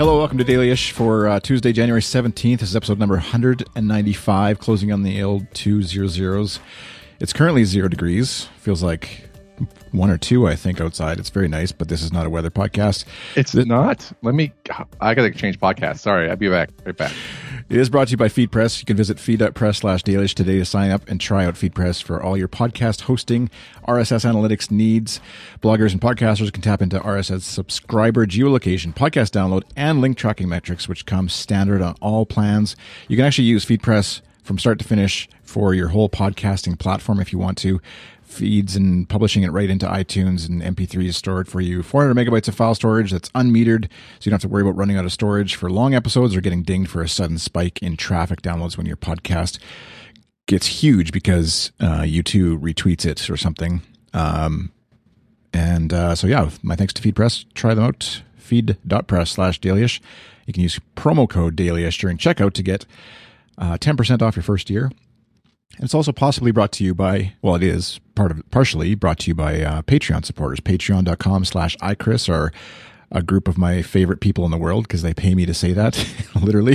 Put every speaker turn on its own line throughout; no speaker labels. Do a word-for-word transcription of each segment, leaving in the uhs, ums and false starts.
Hello, welcome to Daily-ish for uh, Tuesday, January seventeenth. This is episode number one hundred ninety-five, closing on the old two zero zeros. It's currently zero degrees. Feels like one or two, I think, outside. It's very nice, but this is not a weather podcast.
It's Th- not? Let me... I got to change podcast. Sorry, I'll be back. Right back.
It is brought to you by FeedPress. You can visit feed.press slash dailyish today to sign up and try out FeedPress for all your podcast hosting, R S S analytics needs. Bloggers and podcasters can tap into R S S subscriber geolocation, podcast download, and link tracking metrics, which come standard on all plans. You can actually use FeedPress from start to finish for your whole podcasting platform if you want to. Feeds and publishing it right into iTunes, and M P three is stored for you. four hundred megabytes of file storage that's unmetered, so you don't have to worry about running out of storage for long episodes or getting dinged for a sudden spike in traffic downloads when your podcast gets huge because uh, YouTube retweets it or something. Um, and uh, so, yeah, my thanks to FeedPress. Try them out. Feed.press slash dailyish. You can use promo code dailyish during checkout to get uh, ten percent off your first year. And it's also possibly brought to you by, well, it is part of partially brought to you by uh, Patreon supporters. Patreon.com slash iChris are a group of my favorite people in the world because they pay me to say that, literally.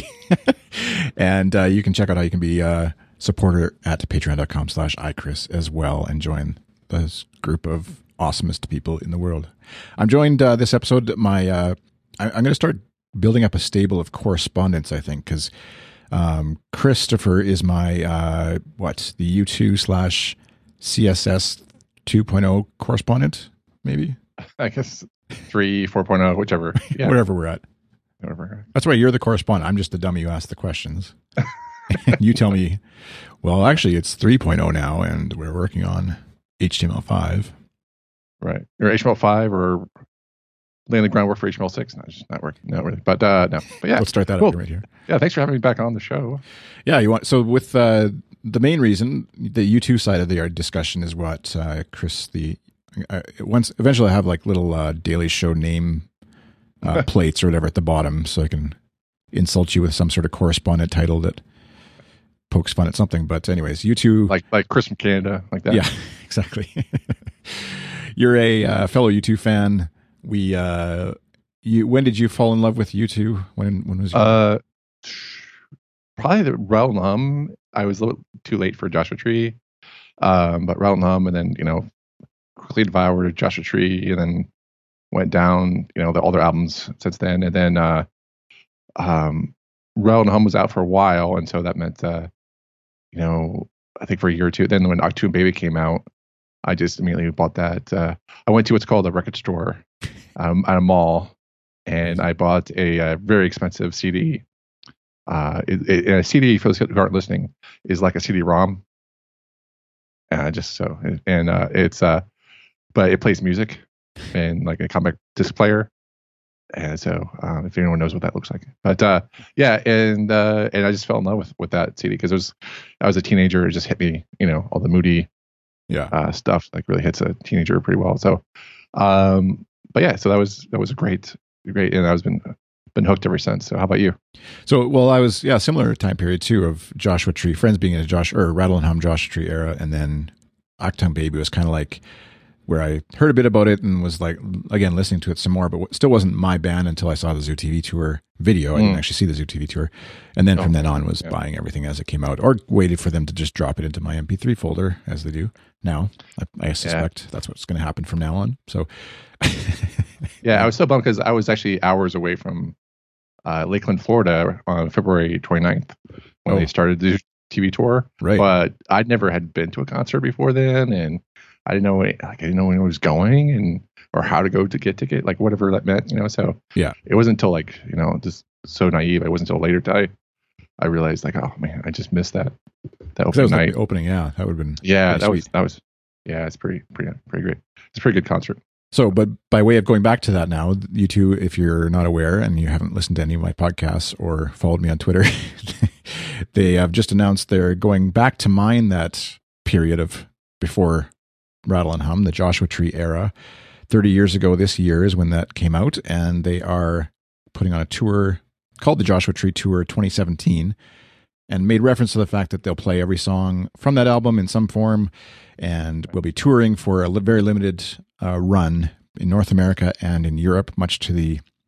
And uh, you can check out how you can be a supporter at patreon.com slash iChris as well and join this group of awesomest people in the world. I'm joined uh, this episode, my uh, I, I'm going to start building up a stable of correspondents, I think, because Um, Christopher is my, uh, what, the U two slash C S S two point oh correspondent, maybe?
I guess three, four point oh, whichever. Yeah.
Whatever we're at.
Whatever.
That's right, you're the correspondent. I'm just the dummy who asks the questions. And you tell me, well, actually, it's three point oh now, and we're working on H T M L five.
Right. Or H T M L five or laying the groundwork for H T M L six. No, it's just not working. No, really. But, uh, no. But yeah.
Let's start that
cool.
up right here.
Yeah, thanks for having me back on the show.
Yeah, you want so with uh, the main reason, the U two side of the discussion is what uh, Chris the uh, once eventually I have like little uh, Daily Show name uh, plates or whatever at the bottom, so I can insult you with some sort of correspondent title that pokes fun at something. But anyways, U two
like like Chris from Canada, like that.
Yeah, exactly. You're a uh, fellow U two fan. We uh, you when did you fall in love with U two? When when was you?
Uh, probably the Rattle and Hum. I was a little too late for Joshua Tree, um, but Rattle and Hum, and then you know, quickly devoured Joshua Tree, and then went down. You know, the, all their albums since then, and then uh, um, Rattle and Hum was out for a while, and so that meant uh, you know, I think for a year or two. Then when Achtung Baby came out, I just immediately bought that. Uh, I went to what's called a record store um, at a mall, and I bought a, a very expensive C D. Uh, it, it, a C D, for those who aren't listening, is like a C D-ROM. Uh, just so, and uh, it's, uh, but it plays music and like a compact disc player. And so, um, if anyone knows what that looks like, but uh, yeah, and uh, and I just fell in love with, with that C D because it was, I was a teenager. It just hit me, you know, all the moody,
yeah,
uh, stuff like really hits a teenager pretty well. So, um, but yeah, so that was that was a great, great, and I was been been hooked ever since. So, how about you?
So, well, I was yeah, similar time period too of Joshua Tree, Friends being in a Josh or Rattle and Hum Joshua Tree era, and then Achtung Baby was kind of like where I heard a bit about it and was like again listening to it some more, but still wasn't my band until I saw the Zoo T V tour video. I mm. didn't actually see the Zoo T V tour, and then oh, from then on was yeah. buying everything as it came out, or waited for them to just drop it into my M P three folder as they do now. I, I suspect yeah. that's what's going to happen from now on. So,
yeah, I was so bummed because I was actually hours away from uh, Lakeland, Florida, on February twenty-ninth when oh. they started the T V tour.
Right,
but I never had been to a concert before then, and I didn't know like I didn't know when it was going and or how to go to get ticket, like whatever that meant, you know. So
yeah,
it wasn't until like you know just so naive. It wasn't until later that I, I realized like oh man, I just missed that that opening
that
night.
Like the opening, yeah, that would have been
yeah, that
sweet.
was that was yeah, it's pretty pretty pretty great. It's a pretty good concert.
So, but by way of going back to that now, you two, if you're not aware and you haven't listened to any of my podcasts or followed me on Twitter, they have just announced they're going back to mine that period of before Rattle and Hum, the Joshua Tree era. thirty years ago this year is when that came out, and they are putting on a tour called the Joshua Tree Tour twenty seventeen, and made reference to the fact that they'll play every song from that album in some form, and will be touring for a li- very limited uh, run in North America and in Europe, much to the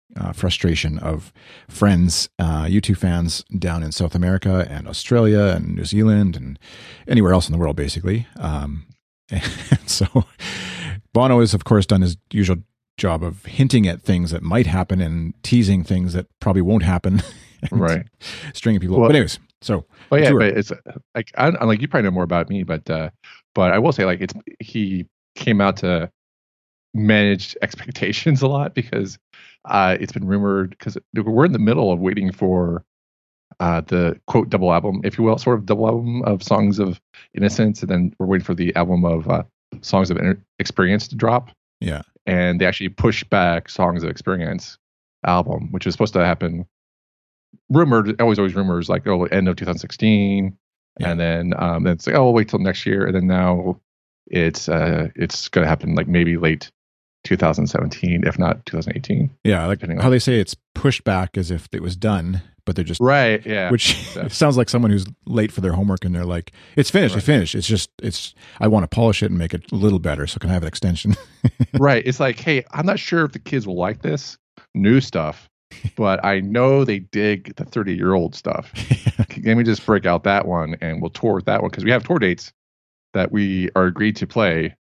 uh, frustration of friends, uh, U two fans down in South America and Australia and New Zealand and anywhere else in the world, basically. Um, and so Bono has, of course, done his usual job of hinting at things that might happen and teasing things that probably won't happen.
Right.
Stringing people
well,
up. But anyways, so.
Oh yeah,
tour.
but it's like, I, I'm like, you probably know more about me, but, uh, but I will say, like, it's, he came out to manage expectations a lot because uh, it's been rumored, because we're in the middle of waiting for uh, the quote double album, if you will, sort of double album of Songs of Innocence, and then we're waiting for the album of uh, Songs of Experience to drop.
Yeah,
and they actually pushed back Songs of Experience album, which was supposed to happen. Rumored, always, always rumors like, oh, end of two thousand sixteen, yeah. and then um, then it's like, oh, we'll wait till next year, and then now it's uh, it's going to happen like maybe late two thousand seventeen, if not two thousand eighteen.
Yeah, like how on. They say it's pushed back as if it was done, but they're just
right. Yeah,
which so. sounds like someone who's late for their homework, and they're like, "It's finished. Right. It's finished. It's just it's. I want to polish it and make it a little better, so can I have an extension?"
Right. It's like, hey, I'm not sure if the kids will like this new stuff, but I know they dig the thirty year old stuff. Let me just break out that one, and we'll tour with that one because we have tour dates that we are agreed to play.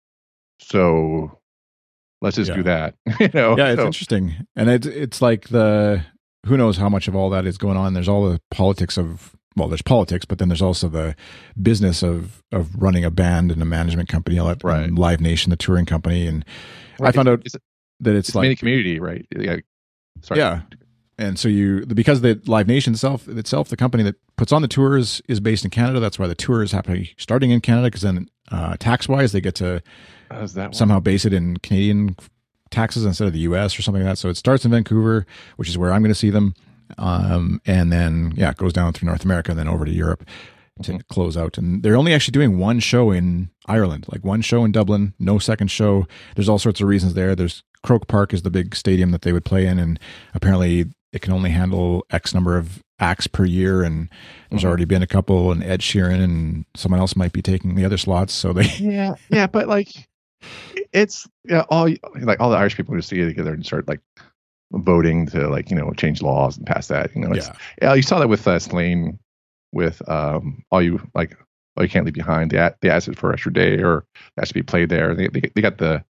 So let's just
yeah.
do that. you know?
Yeah, it's
so.
interesting. And it, it's like the, who knows how much of all that is going on. There's all the politics of, well, there's politics, but then there's also the business of, of running a band and a management company, like
right.
Live Nation, the touring company. And right. I found out
it's,
that it's,
it's
like
many community, right? Yeah. Sorry.
Yeah. And so you, because the Live Nation itself, itself, the company that puts on the tours is based in Canada. That's why the tour is happening starting in Canada, because then uh, tax wise, they get to somehow base it in Canadian taxes instead of the U S or something like that. So it starts in Vancouver, which is where I'm going to see them. Um, and then, yeah, it goes down through North America and then over to Europe to mm-hmm. close out. And they're only actually doing one show in Ireland, like one show in Dublin, no second show. There's all sorts of reasons there. There's Croke Park is the big stadium that they would play in. And apparently it can only handle X number of acts per year. And there's mm-hmm. already been a couple, and Ed Sheeran and someone else might be taking the other slots. So they,
yeah, yeah. But like, it's yeah, all like all the Irish people just get together and start like voting to like, you know, change laws and pass that, you know, it's, yeah. yeah, you saw that with uh, Slane, with um, all you like, all you can't leave behind. They they asked it for extra day, or that should be played there. They they, they got the,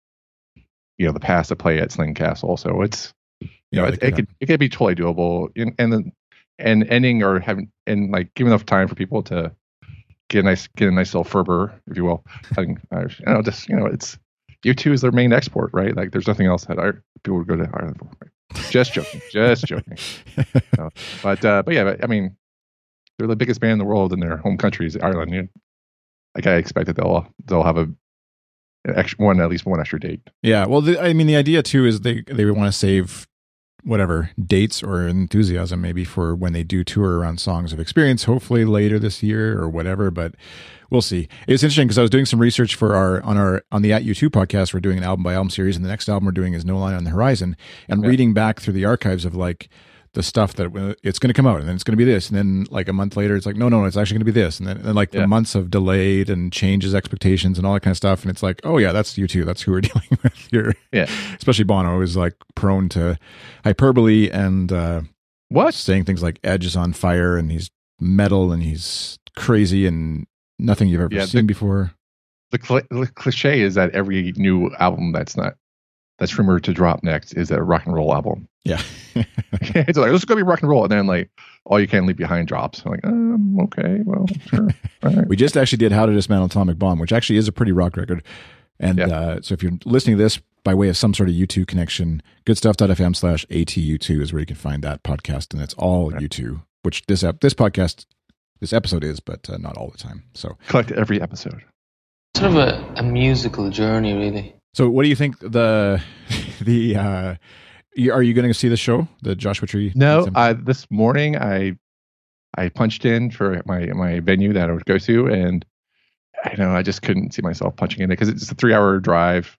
you know, the pass to play at Slane Castle. So it's, you yeah, know, it, it could it could be totally doable. And and then and ending or having and like giving enough time for people to get a nice get a nice little fervor, if you will. Having, you know, just you know, it's U two is their main export, right? Like there's nothing else that our, people would go to Ireland for. Right? Just joking, just joking. So, but uh, but yeah, but, I mean, they're the biggest band in the world in their home country is Ireland. You know, like I expect that they'll they'll have a an extra one, at least one extra date.
Yeah, well, the, I mean, the idea too is they they want to save whatever dates or enthusiasm maybe for when they do tour around Songs of Experience, hopefully later this year or whatever, but we'll see. It's interesting because I was doing some research for our on our on the At U two podcast. We're doing an album by album series, and the next album we're doing is No Line on the Horizon, and yeah. reading back through the archives of like the stuff that it's going to come out, and then it's going to be this, and then like a month later it's like no no, no it's actually going to be this, and then and like yeah. the months of delayed and changes expectations and all that kind of stuff, and it's like, oh yeah, that's U two, that's who we're dealing with here.
Yeah,
especially Bono is like prone to hyperbole and uh
what
saying things like Edge is on fire and he's metal and he's crazy and nothing you've ever yeah, seen
the,
before.
The, cl- the cliche is that every new album that's not that's rumored to drop next is a rock and roll album.
Yeah.
It's like, this is going to be rock and roll. And then like, All You Can't Leave Behind drops. I'm like, um, okay, well, sure. All right.
We just actually did How to Dismantle an Atomic Bomb, which actually is a pretty rock record. And yeah. uh, so if you're listening to this by way of some sort of U two connection, goodstuff.fm slash ATU2 is where you can find that podcast. And it's all right. U two, which this ep- this podcast, this episode is, but uh, not all the time. So
collect every episode.
Sort of a, a musical journey, really.
So what do you think the, the, uh, are you going to see the show, the Joshua Tree?
No, uh, this morning I I punched in for my my venue that I would go to, and I know I just couldn't see myself punching in it because it's a three hour drive,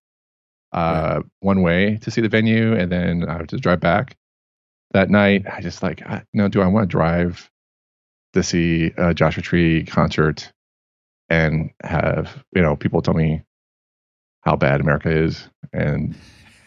uh, right. one way to see the venue, and then I have to drive back. That night, I just like, I, you know, do I want to drive to see a Joshua Tree concert and have, you know, people tell me how bad America is and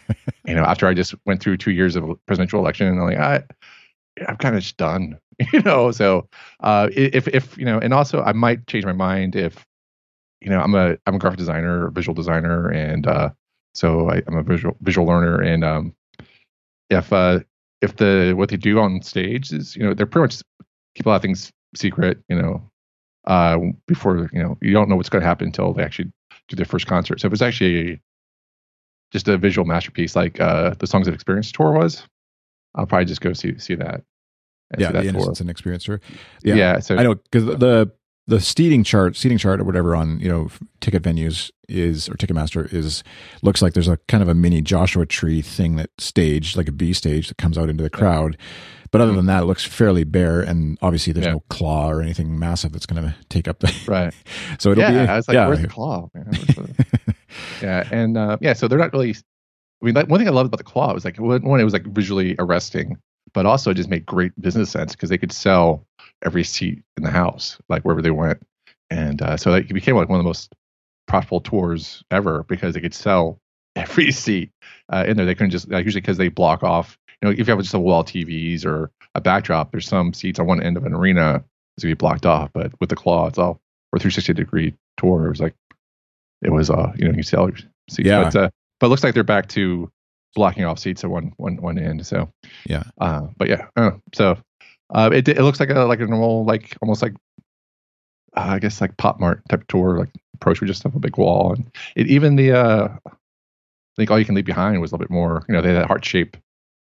you know, after I just went through two years of a presidential election, and I'm like, I, I'm kind of just done, you know. So, uh, if if you know, and also I might change my mind if, you know, I'm a I'm a graphic designer, visual designer, and uh, so I, I'm a visual visual learner, and um, if uh, if the what they do on stage is, you know, they're pretty much keep a lot of things secret, you know, uh, before, you know, you don't know what's going to happen until they actually do their first concert. So if it's actually just a visual masterpiece like uh, the Songs of Experience tour was, I'll probably just go see see that.
Yeah,
see
the
that
Innocence
tour.
and Experience tour. Yeah,
yeah so
I know because the the seating chart, seating chart or whatever on, you know, ticket venues is, or Ticketmaster is, looks like there's a kind of a mini Joshua Tree thing, that stage, like a B stage that comes out into the crowd. But other than that, it looks fairly bare, and obviously there's
yeah.
no claw or anything massive that's going to take up the
right.
So it'll
yeah,
be.
I was like,
yeah.
where's the claw, man? The... yeah, and uh, yeah, so they're not really. I mean, like, one thing I loved about the claw was like, one, it was like visually arresting, but also it just made great business sense because they could sell every seat in the house, like wherever they went, and uh, so it became like one of the most profitable tours ever because they could sell every seat uh, in there. They couldn't just like, usually because they block off. You know, if you have just a wall T Vs or a backdrop, there's some seats on one end of an arena that's gonna be blocked off. But with the claw, it's all or three sixty degree tour. It was like it was uh you know you sell your seats.
Yeah.
But, uh, but it looks like they're back to blocking off seats at one one one end. So
yeah.
Uh, but yeah. Uh, so uh, it it looks like a like a normal like almost like uh, I guess like Pop Mart type of tour, like approach with just have a big wall, and it even the uh I think All You Can Leave Behind was a little bit more, you know, they had that heart shape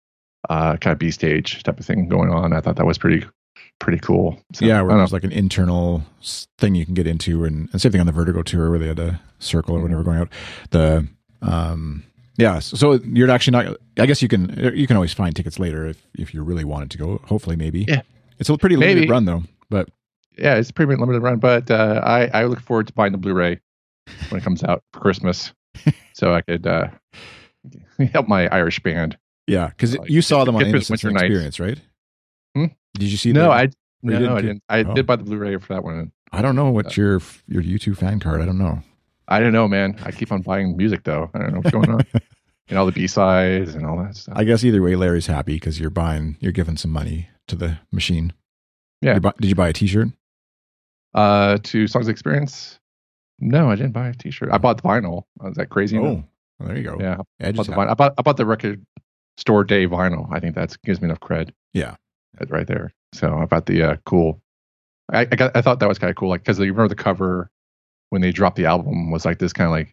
uh kind of B stage type of thing going on. I thought that was pretty pretty cool. So,
yeah, where there's like an internal thing you can get into, and, and same thing on the Vertigo tour where they had a circle or whatever going out. The um yeah, so you're actually not. I guess you can you can always find tickets later if if you really wanted to go. Hopefully, maybe.
Yeah,
it's a pretty limited
maybe.
run though. But
yeah, it's a pretty limited run. But uh, I I look forward to buying the Blu-ray when it comes out for Christmas, so I could uh, help my Irish band.
Yeah, because
uh,
you saw them on
Innocence
and Experience, right?
Hmm?
Did you see?
No,
the,
I
no,
no,
did
I didn't. I
oh.
did buy the Blu-ray for that one.
I don't know what uh, your your U two fan card. I don't know.
I don't know, man. I keep on buying music though. I don't know what's going on. And all the B-sides and all that stuff.
I guess either way, Larry's happy because you're buying, you're giving some money to the machine.
Yeah.
Buy, did you buy a T-shirt?
Uh, to Songs of Experience? No, I didn't buy a T-shirt. I bought the vinyl. Was that crazy?
Oh, well, there you go.
Yeah, I bought, the
happy.
vinyl. I bought I bought the record store day vinyl. I think that gives me enough cred.
Yeah,
right there. So I bought the uh, cool. I I, got, I thought that was kind of cool, like because you remember the cover when they dropped the album was like this kind of like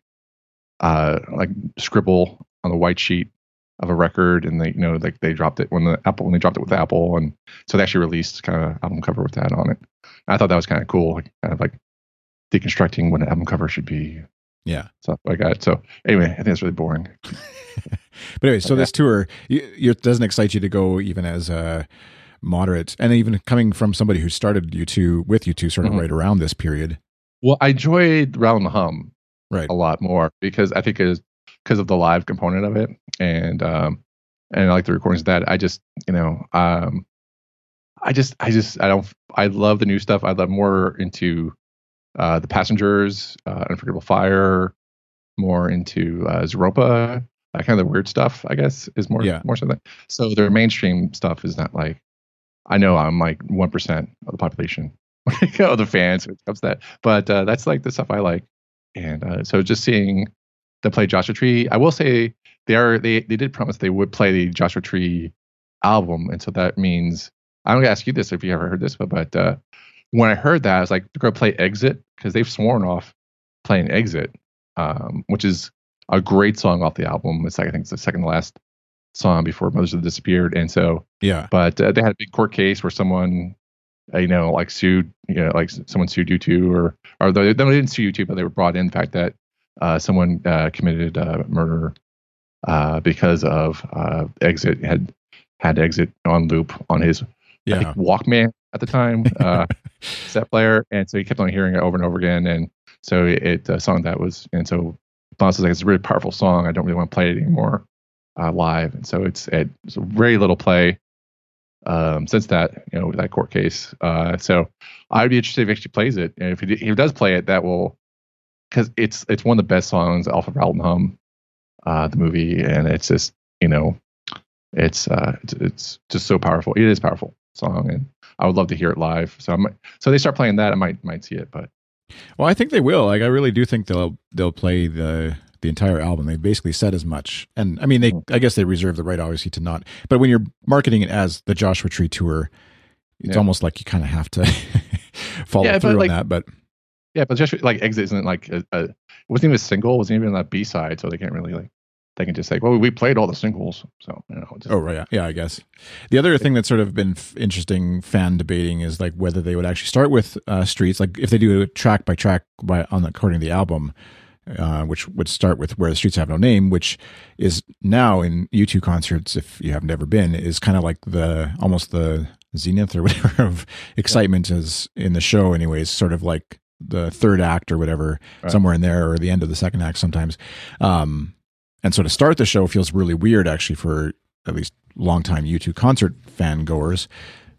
uh like scribble on the white sheet of a record, and they, you know, like they dropped it when the Apple when they dropped it with Apple, and so they actually released kind of album cover with that on it. I thought that was kind of cool, like, kind of like deconstructing what an album cover should be.
Yeah,
stuff like that. So anyway, I think it's really boring.
But anyway, so this tour you, it doesn't excite you to go even as a moderate, and even coming from somebody who started U two with U two sort of mm-hmm. right around this period.
Well, I enjoyed Rattle and Hum
right
a lot more because I think it was because of the live component of it, and um, and I like the recordings of that. I just, you know, um, I just, I just, I don't, I love the new stuff. I love more into uh, the Passengers, uh, Unforgettable Fire, more into uh, Zeropa, that kind of the weird stuff. I guess is more,
yeah.
more so that. So their mainstream stuff is not like. I know I'm like one percent of the population, of the fans when it comes to that, but uh, that's like the stuff I like, and uh, so just seeing. To play Joshua Tree. I will say they are they they did promise they would play the Joshua Tree album, and so that means I'm gonna ask you this if you ever heard this, but but uh, when I heard that I was like, they're gonna play Exit because they've sworn off playing Exit, um, which is a great song off the album. It's like I think it's the second to last song before Mothers Have Disappeared, and so
yeah.
But uh, they had a big court case where someone. Uh, you know, like sued, you know, like someone sued U two, or or they, they didn't sue U two, but they were brought in the fact that uh, someone uh, committed uh, murder uh, because of uh, Exit had had Exit on loop on his
yeah.
I think, Walkman at the time, uh, set player, and so he kept on hearing it over and over again, and so it, it a song that was, and so Boss was like, it's a really powerful song. I don't really want to play it anymore uh, live, and so it's it, it's very little play. Um, since that, you know, that court case. Uh, so I'd be interested if he actually plays it. And if he, if he does play it, that will, because it's it's one of the best songs off of Rattle and Hum. uh, the movie, and it's just you know, it's uh, it's, it's just so powerful. It is a powerful song, and I would love to hear it live. So I might, so they start playing that, I might might see it, but
well, I think they will. Like, I really do think they'll they'll play the the entire album. They basically said as much, and I mean, they I guess they reserve the right, obviously, to not. But when you're marketing it as the Joshua Tree tour, it's yeah. almost like you kind of have to follow
yeah,
through
like,
on that. But
yeah, but Joshua like Exit isn't like a, a it wasn't even a single, it wasn't even a B side, so they can't really like. They can just say, well, we played all the singles. So, you know. Just,
oh, right. Yeah, yeah, I guess. The other thing that's sort of been f- interesting fan debating is like whether they would actually start with uh, Streets, like if they do it track by track by on the, according to the album, uh, which would start with Where the Streets Have No Name, which is now in U two concerts, if you have never been, is kind of like the almost the zenith or whatever of excitement yeah. is in the show anyways, sort of like the third act or whatever, right. somewhere in there, or the end of the second act sometimes. Um And so to start the show feels really weird, actually, for at least longtime U two concert fan goers.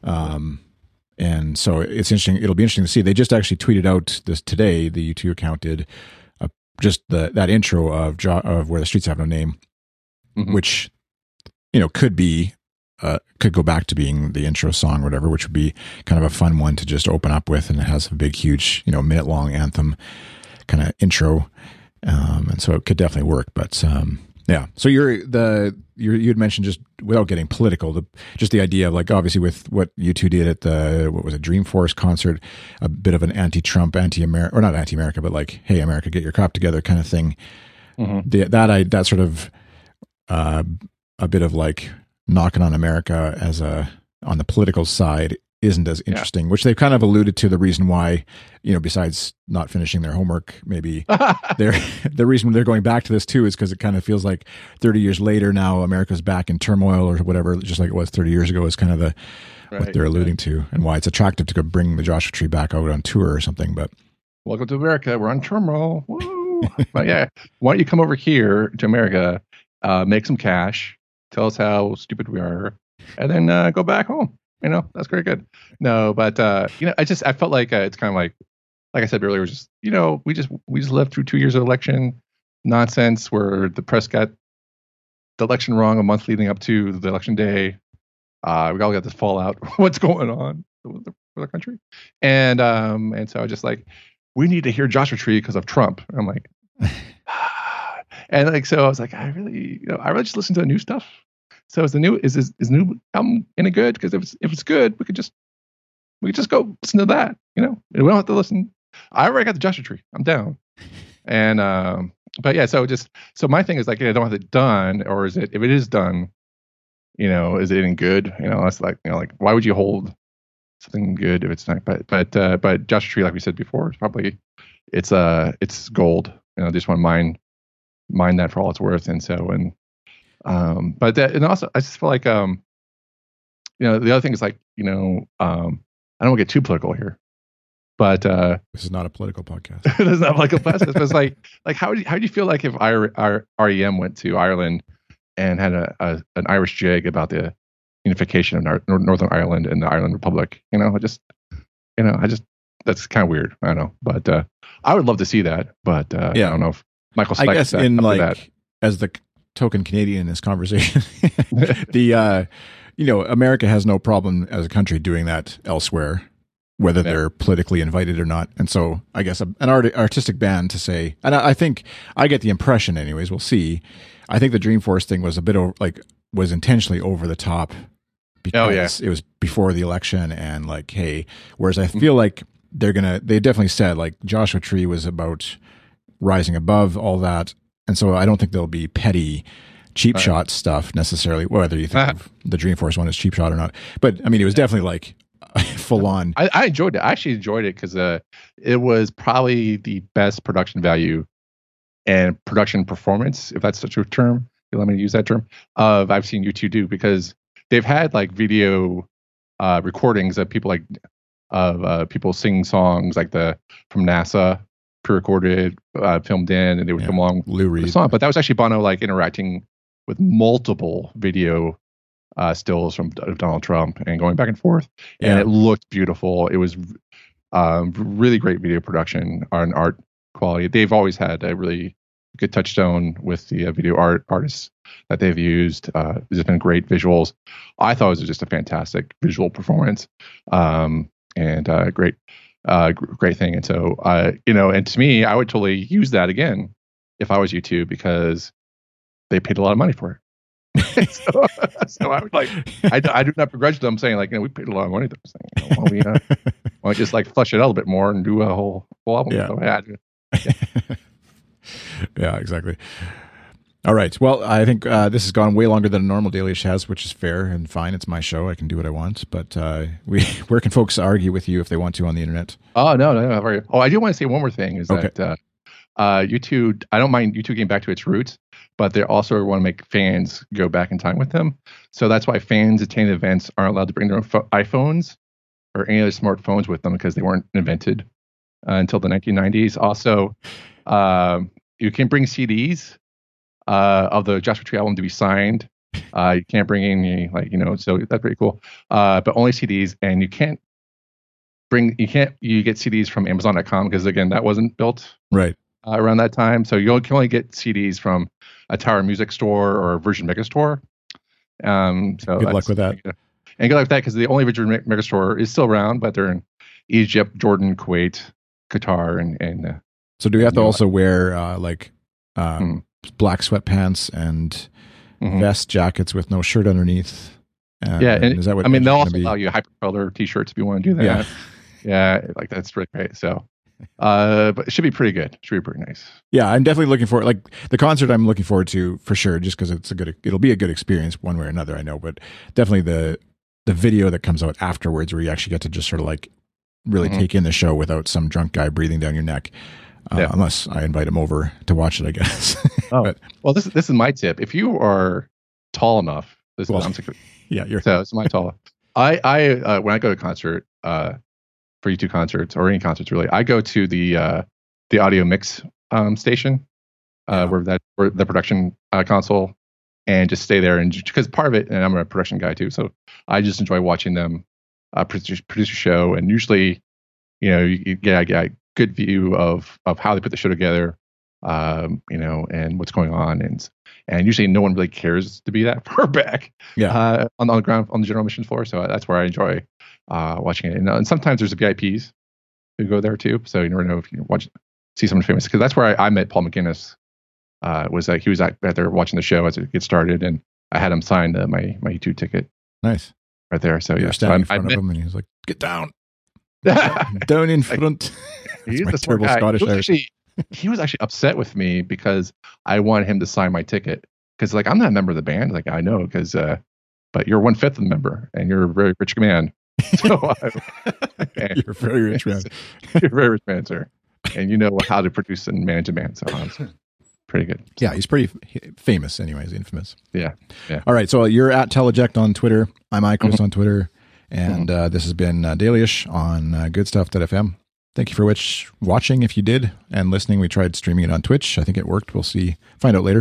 Um, and so it's interesting. It'll be interesting to see. They just actually tweeted out this today. The U two account did uh, just the that intro of jo- of Where the Streets Have No Name, mm-hmm. which you know could be uh, could go back to being the intro song or whatever, which would be kind of a fun one to just open up with, and it has a big, huge, you know, minute long anthem kind of intro. Um, and so it could definitely work, but, um, yeah. So you're the, you you had mentioned, just without getting political, the, just the idea of like, obviously with what U two did at the, what was it, Dreamforce concert, a bit of an anti-Trump, anti-America, or not anti-America, but like, hey, America, get your crap together kind of thing. Mm-hmm. The, that I, that sort of, uh, a bit of like knocking on America as a, on the political side isn't as interesting, yeah. which they've kind of alluded to the reason why, you know, besides not finishing their homework, maybe they're, the reason they're going back to this too is because it kind of feels like thirty years later now America's back in turmoil or whatever, just like it was thirty years ago is kind of the, right, what they're alluding right. to, and why it's attractive to go bring the Joshua Tree back out on tour or something. But
welcome to America. We're on turmoil. Woo! But yeah, why don't you come over here to America, uh, make some cash, tell us how stupid we are, and then uh, go back home. You know, that's very good. No, but, uh, you know, I just, I felt like uh, it's kind of like, like I said earlier, was just, you know, we just, we just lived through two years of election nonsense where the press got the election wrong a month leading up to the election day. Uh, we all got this fallout. What's going on for the country? And, um, and so I was just like, we need to hear Joshua Tree because of Trump. And I'm like, and like, so I was like, I really, you know, I really just listen to the new stuff. So is the new is is, is new album any good? Because if it's if it's good, we could just we could just go listen to that. You know, we don't have to listen. I already got the Joshua Tree. I'm down. And um, but yeah, so just so my thing is like, I don't have it done, or is it if it is done, you know, is it any good? You know, that's like you know, like why would you hold something good if it's not? But but uh, but Joshua Tree, like we said before, it's probably it's uh it's gold. You know, they just want to mine mine that for all it's worth, and so and. Um, but that, and also, I just feel like, um, you know, the other thing is like, you know, um, I don't want to get too political here, but uh,
this is not a political podcast.
This is not a political podcast. But it's like, like how do you, how do you feel like if I, R E M went to Ireland and had a, a an Irish jig about the unification of Nor- Northern Ireland and the Ireland Republic? You know, I just, you know, I just that's kind of weird. I don't know, but uh, I would love to see that. But uh, yeah, I don't know if Michael.
I guess in like that. As the token Canadian in this conversation, the uh you know America has no problem as a country doing that elsewhere, whether yeah. they're politically invited or not. And so I guess a, an art, artistic band to say, and I, I think I get the impression, anyways, we'll see. I think the Dreamforce thing was a bit over, like was intentionally over the top because oh, yeah. it was before the election, and like, hey, whereas I feel like they're gonna, they definitely said like Joshua Tree was about rising above all that. And so I don't think there'll be petty cheap right. shot stuff necessarily, whether you think uh, of the Dreamforce one as cheap shot or not. But I mean, it was definitely like full on.
I, I enjoyed it. I actually enjoyed it because uh, it was probably the best production value and production performance, if that's such a term. You let me use that term. Of I've seen U two do, because they've had like video uh, recordings of people like of uh, people singing songs like the from NASA. Pre-recorded, uh, filmed in, and they would yeah. come along
Lou
with
Reed.
the song. But that was actually Bono like interacting with multiple video uh, stills from of Donald Trump and going back and forth, yeah. and it looked beautiful. It was um, really great video production and art quality. They've always had a really good touchstone with the uh, video art artists that they've used. Uh, there's been great visuals. I thought it was just a fantastic visual performance, um, and uh, great, uh, gr- great thing. And so, uh, you know, and to me, I would totally use that again if I was YouTube because they paid a lot of money for it. so, so I would like, I, I do not begrudge them saying like, you know, we paid a lot of money for this thing. You know, why don't we, uh, why don't we just like flush it out a little bit more and do a whole, whole album?
Yeah.
So, yeah,
yeah. Yeah, exactly. All right. Well, I think uh, this has gone way longer than a normal Dailyish has, which is fair and fine. It's my show. I can do what I want. But uh, we, where can folks argue with you if they want to on the internet?
Oh, no, no, no. Very, oh, I do want to say one more thing is
Okay.
that uh, uh, YouTube, I don't mind YouTube getting back to its roots, but they also want to make fans go back in time with them. So that's why fans attending events aren't allowed to bring their own fo- iPhones or any other smartphones with them because they weren't invented uh, until the nineteen nineties. Also, um, you can bring C Ds uh, of the Joshua Tree album to be signed. Uh, you can't bring any, like, you know, so that's pretty cool. Uh, but only C Ds, and you can't bring, you can't, you get C Ds from Amazon dot com because, again, that wasn't built
Right.
uh, around that time. So you can only get C Ds from a Tower Music store or a Virgin Megastore. Um, so
Good luck with that.
And good luck with that because the only Virgin Megastore is still around, but they're in Egypt, Jordan, Kuwait, Qatar, and, and uh,
So do you have to
Yeah.
also wear uh, like uh,
Hmm.
black sweatpants and
Mhm.
vest jackets with no shirt underneath? Uh,
yeah, and
is that what
I mean, they'll
it's
also
gonna be?
allow you hypercolor T-shirts if you want to do that.
Yeah.
Yeah, like that's really great. So, uh, but it should be pretty good. It should be pretty nice.
Yeah, I'm definitely looking forward. Like the concert, I'm looking forward to for sure, just because it's a good. It'll be a good experience one way or another. I know, but definitely the the video that comes out afterwards, where you actually get to just sort of like really
Mhm.
take in the show without some drunk guy breathing down your neck. Uh,
Yeah.
Unless I invite him over to watch it, I guess.
Oh.
But
Well, this this is my tip. If you are tall enough, this
Well,
is I'm sick of-
yeah, you're
so it's my tall. I I uh, when I go to a concert, uh, for YouTube concerts or any concerts really, I go to the uh, the audio mix um, station, uh,
Yeah.
where that where the production uh, console, and just stay there. And because part of it, and I'm a production guy too, so I just enjoy watching them uh, produce produce a show. And usually, you know, you, you get, get a good view of of how they put the show together, um, you know, and what's going on. And and usually, no one really cares to be that far back
Yeah.
uh, on, on the ground on the general mission floor. So that's where I enjoy uh, watching it. And, uh, and sometimes there's V I Ps who go there too. So you never know if you watch see someone famous, because that's where I, I met Paul McGuinness. Uh, was that he was out there watching the show as it gets started, and I had him sign uh, my my YouTube ticket
nice.
right there. So
You're
yeah,
standing in
so I, I
front
met,
of him, and he's like, "Get down,
he's
down in front."
a
my
smart
terrible
guy.
Scottish
He was,
Irish.
actually, he was actually upset with me because I wanted him to sign my ticket, because like I'm not a member of the band. Like I know, because uh, but you're one fifth of the member, and you're a very rich man. So I, and-
You're a very rich man.
you're a very rich man, sir, and you know how to produce and manage a band. So it's pretty good.
Yeah, he's pretty f- famous, anyways, infamous.
Yeah, yeah.
All right, so you're at Teleject on Twitter. I'm iChris
Mhm.
on Twitter, and uh, this has been uh, Dailyish on uh, good stuff dot f m. Thank you for which watching, if you did, and listening. We tried streaming it on Twitch. I think it worked. We'll see. Find out later.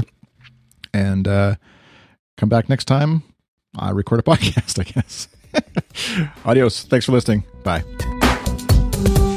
And uh, come back next time. I record a podcast, I guess. Adios. Thanks for listening. Bye.